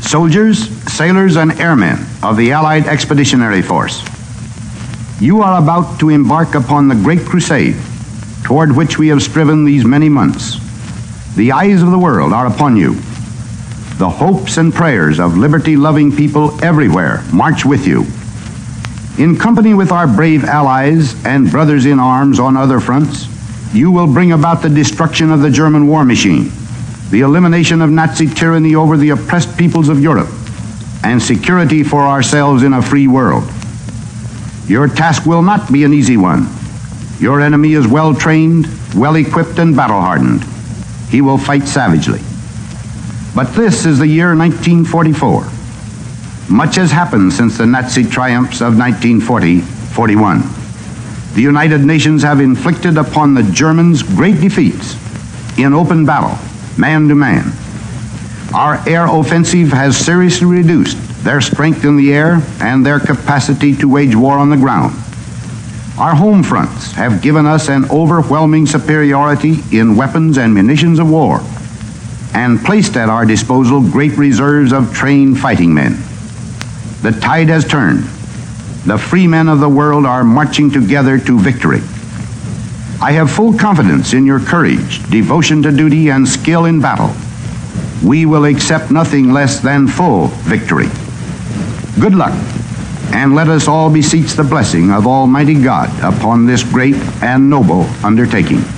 soldiers, sailors, and airmen of the Allied Expeditionary Force, you are about to embark upon the great crusade toward which we have striven these many months. The eyes of the world are upon you. The hopes and prayers of liberty-loving people everywhere march with you. In company with our brave allies and brothers in arms on other fronts, you will bring about the destruction of the German war machine, the elimination of Nazi tyranny over the oppressed peoples of Europe, and security for ourselves in a free world. Your task will not be an easy one. Your enemy is well-trained, well-equipped, and battle-hardened. He will fight savagely. But this is the year 1944. Much has happened since the Nazi triumphs of 1940-41. The United Nations have inflicted upon the Germans great defeats in open battle, man to man. Our air offensive has seriously reduced their strength in the air and their capacity to wage war on the ground. Our home fronts have given us an overwhelming superiority in weapons and munitions of war, and placed at our disposal great reserves of trained fighting men. The tide has turned. The free men of the world are marching together to victory. I have full confidence in your courage, devotion to duty, and skill in battle. We will accept nothing less than full victory. Good luck, and let us all beseech the blessing of Almighty God upon this great and noble undertaking.